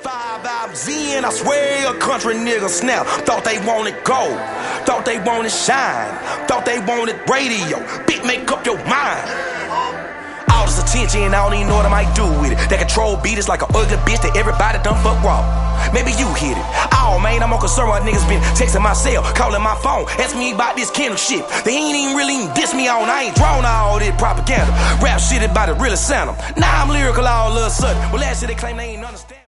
5 albums in, I swear a country nigga snap. Thought they wanted gold, thought they wanted shine, thought they wanted radio. Bitch, make up your mind. All this attention, I don't even know what I might do with it. That control beat is like an ugly bitch that everybody done fuck raw. Maybe you hit it. Oh man, I'm more concerned with niggas been texting my cell, calling my phone, asking me about this Kendall shit. They ain't even really diss me on. I ain't drawn all this propaganda. Rap shit about it really sound them. Now I'm lyrical all of a sudden. Well, last year they claim they ain't understand.